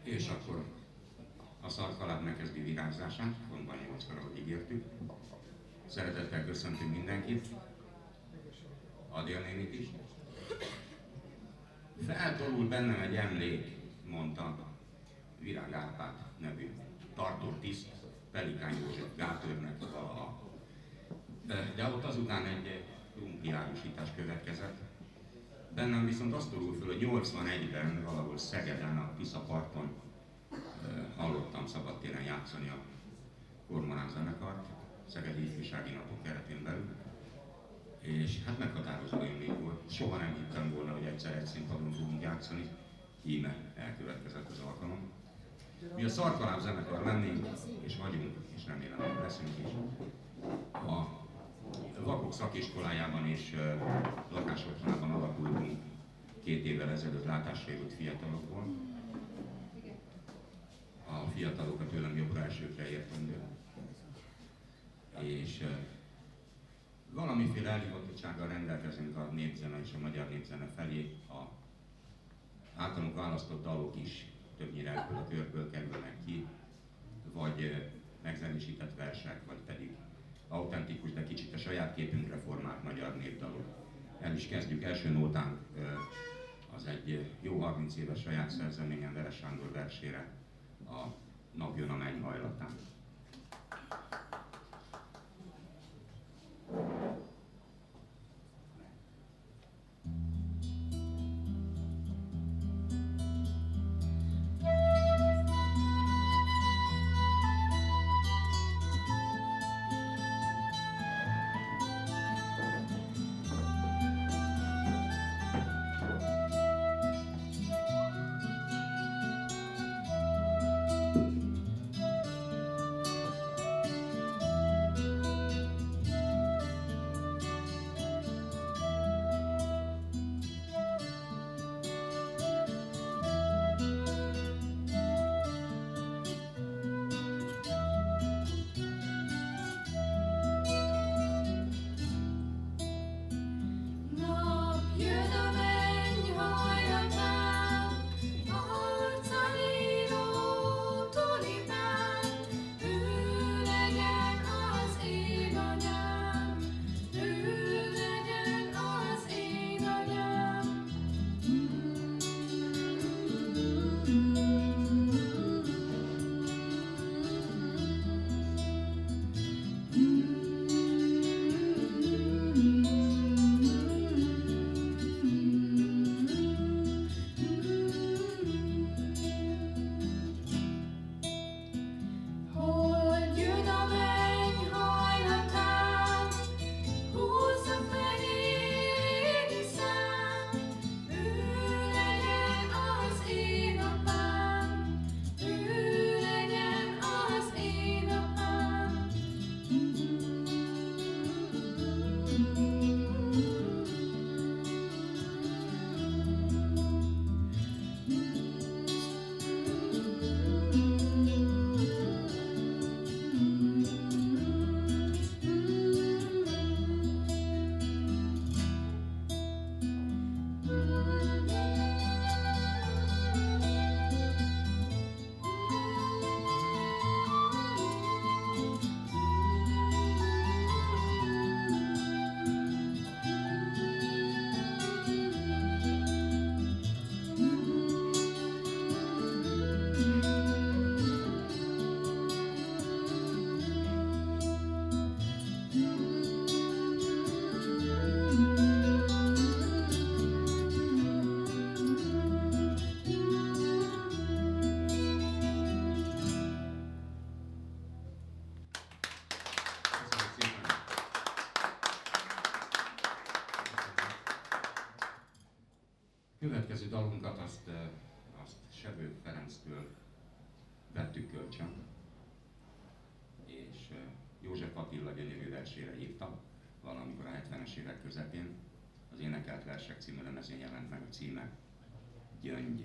És akkor a szarkaláb megkezdi virágzását, pontban 8-kor, ahogy ígértük. Szeretettel köszöntünk mindenkit, Adél nénit is. Feltorul bennem egy emlék, mondta Virág Árpád nevű tartótiszt, Pelikán József gátőrnek valaha. De ott azután egy krumpliárusítás következett. Bennem viszont azt torul föl, hogy 81-ben valahol Szegeden, a Tisza parton hallottam szabadtéren játszani a Kormorán zenekart, Szegedi Ifjúsági Napok keretén belül. És hát meghatározó élmény volt. Soha nem hittem volna, hogy egyszer egy színpadon fogunk játszani. Íme elkövetkezett az alkalom. Mi a Szarkaláb zenekar lennénk, és vagyunk, és remélem, hogy leszünk is. A Vakok szakiskolájában és lakásotthonában alakultunk 2 évvel ezelőtt látássérült fiatalokból. A fiatalokat tőlem jobbra esőkre értendő. És valamiféle elhivatottsággal rendelkezünk a népzene és a magyar népzene felé. A általunk választott dalok is többnyire ebből a körből kerülnek ki, vagy megzenésített versek, vagy pedig autentikus, de kicsit a saját képünkre formált magyar népdalok. El is kezdjük. Első nótánk az egy jó 30 éves saját szerzeményen Veres Sándor versére, a Nap jön a menny hajlatán. Következő dalunkat azt Sebő Ferenctől vettük kölcsön, és József Attila gyönyörű versére írta, valamikor a 70-es évek közepén. Az Énekelt Versek című lemezén jelent meg a címe, Gyöngy.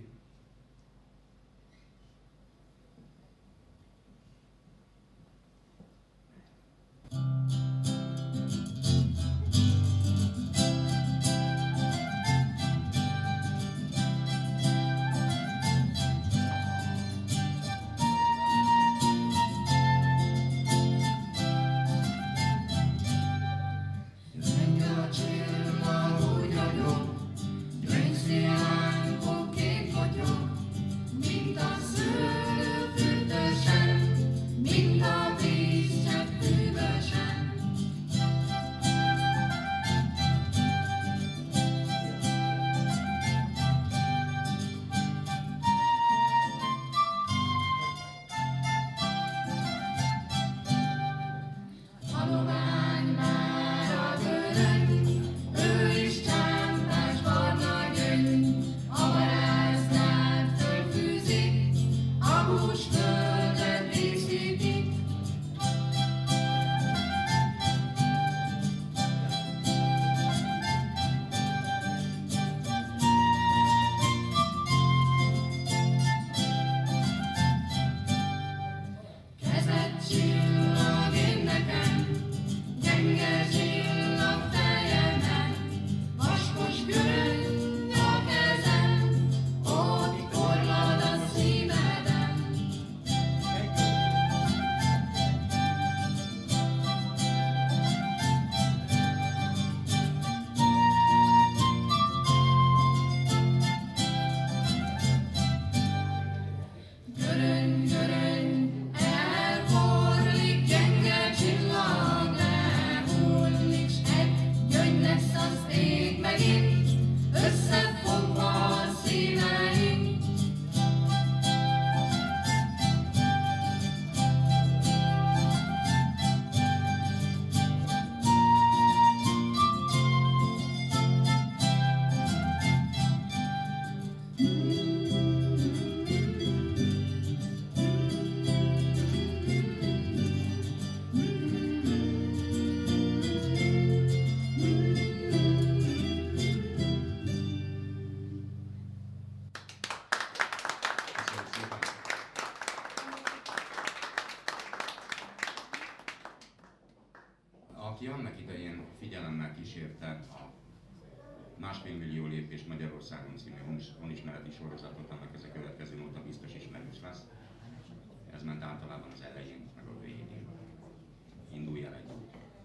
aki annak idején figyelemmel kísérte a 1,5 millió lépés Magyarországon című honismereti sorozatot, annak ez a következő nóta biztos ismerős lesz. Ez ment általában az elején, meg a végén. Indulj el együtt.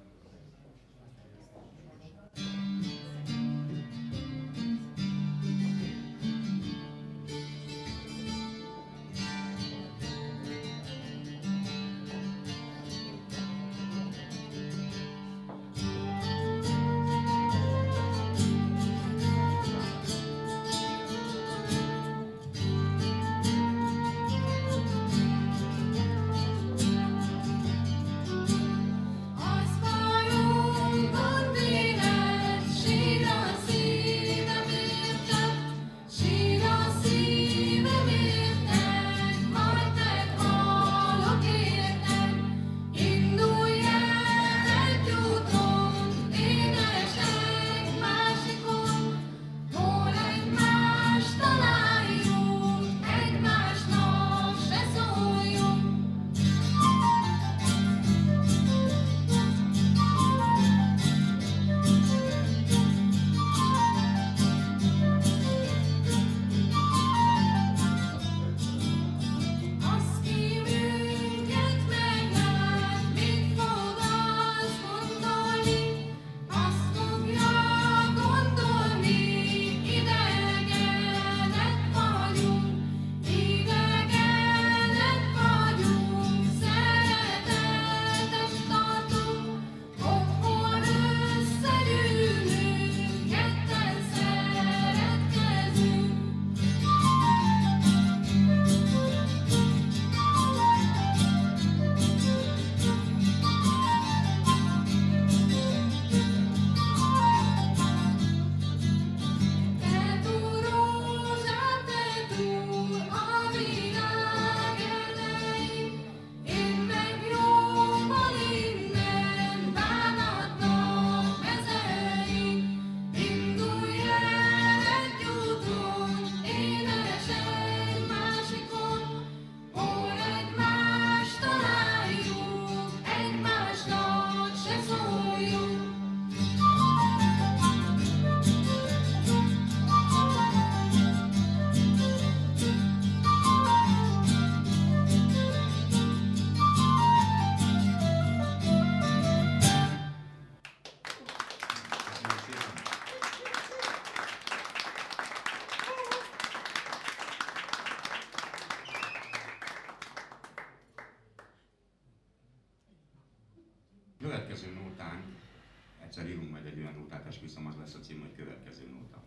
Következő nótán, egyszer írunk majd egy olyan nótát, esküszöm, az lesz a cím, hogy következő nóta.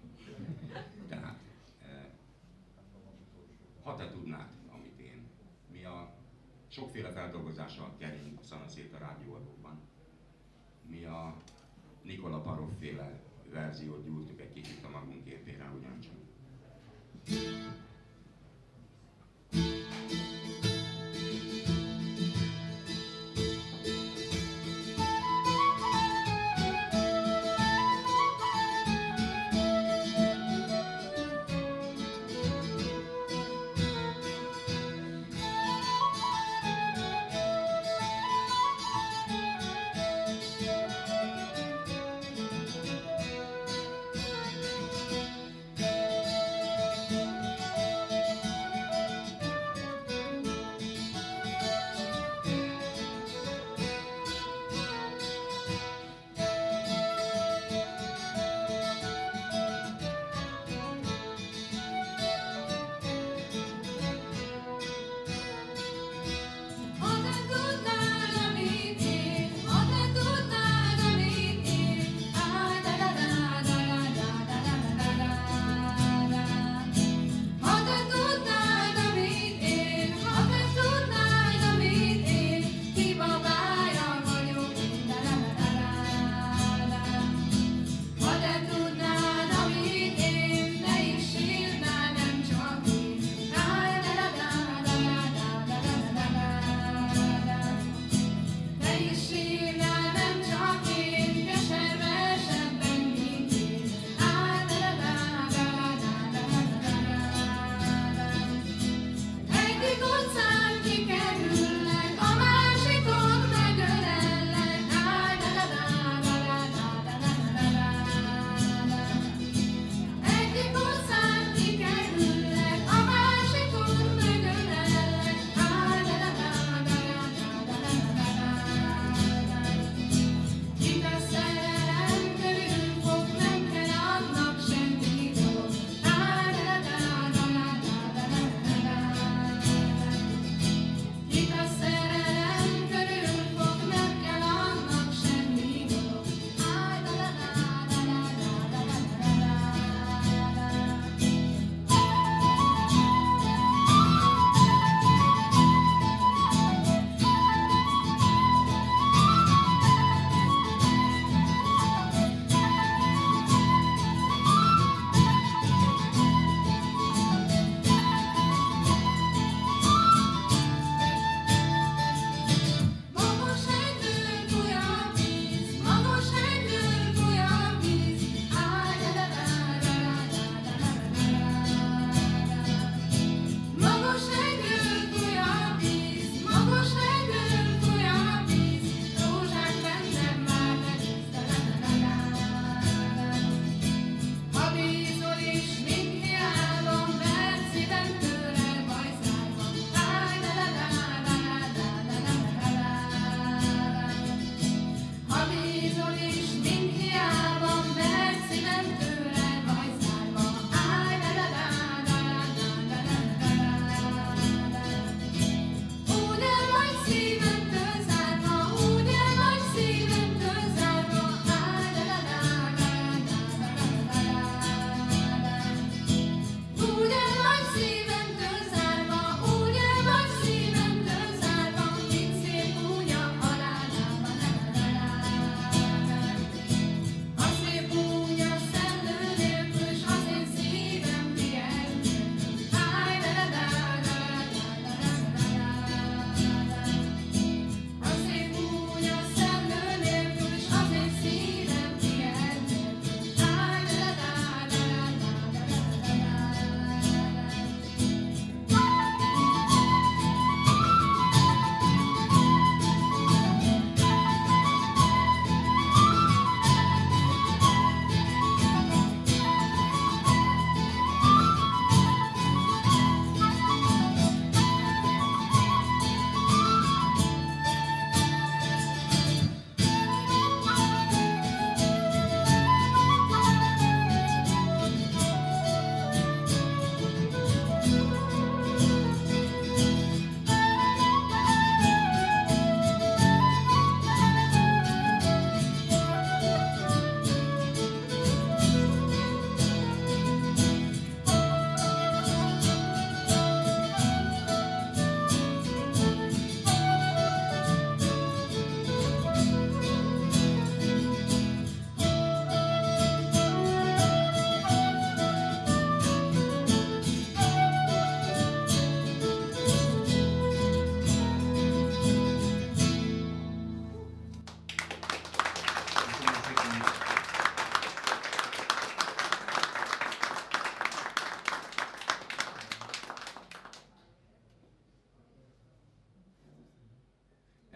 Tehát, ha te tudnád, amit én, mi a sokféle feldolgozása kerény szanaszét a rádióadóban. Mi a Nikola Parov féle verziót gyújtjuk egy kicsit a magunk képére ugyancsak.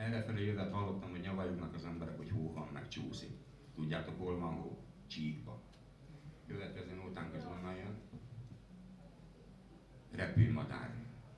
errefelé jövet hallottam, hogy nyavajognak az emberek, hogy hó van, meg csúszik. Tudjátok, hol van hó? Csíkba. Következő nótánk az onnan jön. Repülmadár.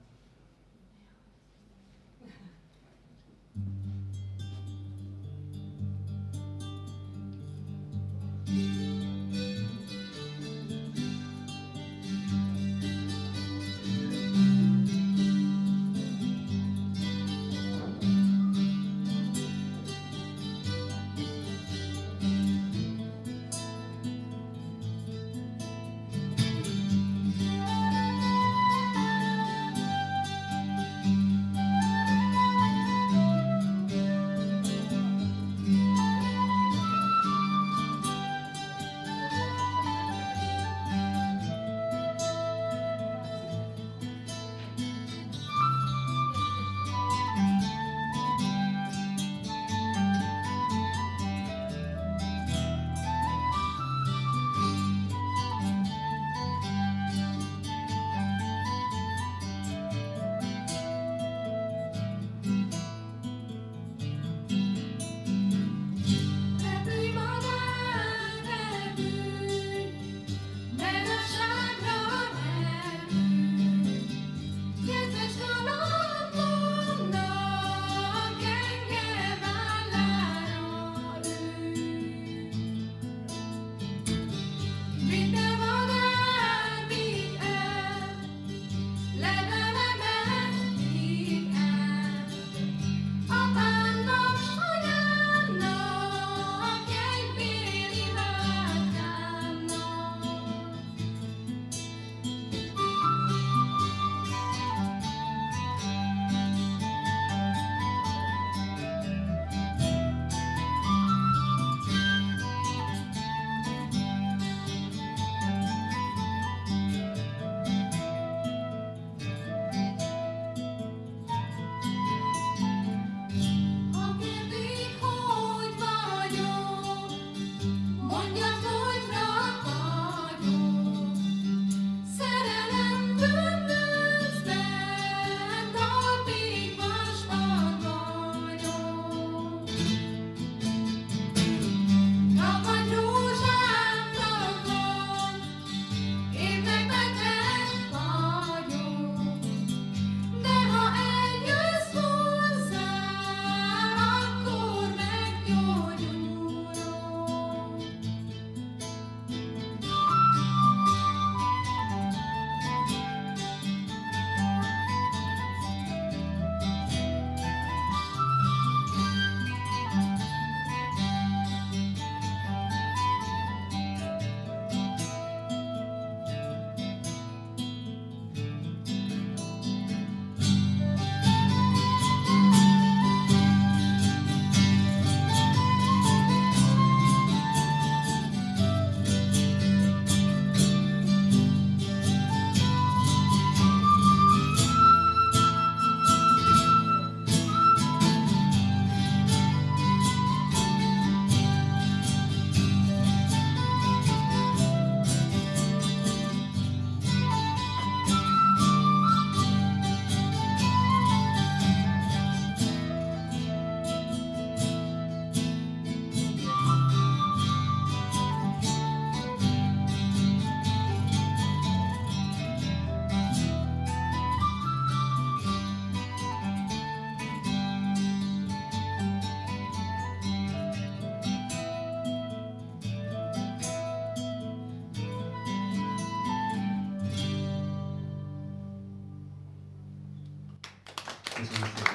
Köszönöm szépen.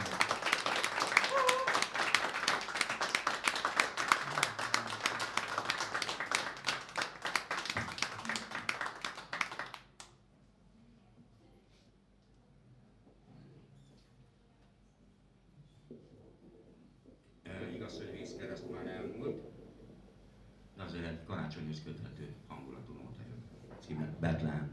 Igaz, hogy vízkereszt már elmúlt, de azért egy karácsonyhoz köthető hangulatú nóta jön. Címe Betlehem.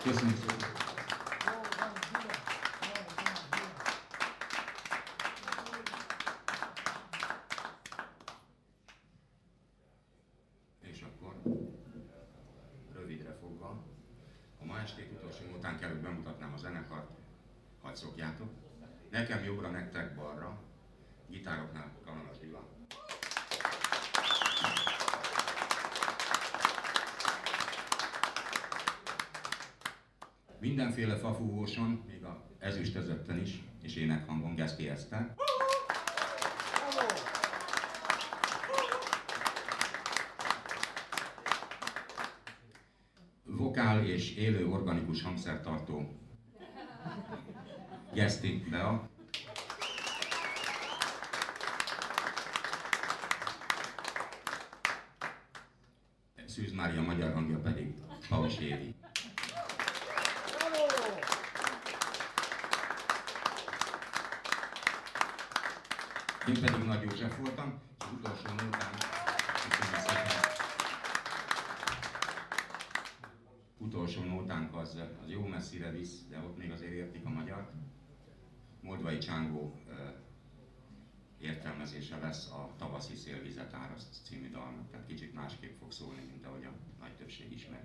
Köszönöm szépen. És akkor rövidre fogva, a ma estét utolsó nótán előtt bemutatnám a zenekart, hadd szokjátok. Nekem jobbra, nektek balra, gitároknál Kanalas Gyula. Mindenféle fafúvóson, még a ezüst özötten is, és énekhangon Geszti Eszter. Vokál és élő organikus hangszertartó Geszti Bea. Szűz Mária magyar hangja pedig Paus Évi. Én pedig Nagy József voltam, és utolsó nótán, utolsó nótánk az jó messzire visz, de ott még azért értik a magyart. Moldvai Csángó értelmezése lesz a Tavaszi szélvizet áraszt című dalnak, tehát kicsit másképp fog szólni, mint ahogy a nagy többség ismer.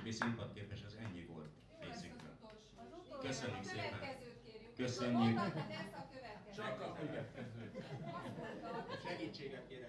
aki színpadképes, az ennyi volt részünkről. Köszönjük szépen! Kérjük. Köszönjük! Csak a következő. Segítséget kérek!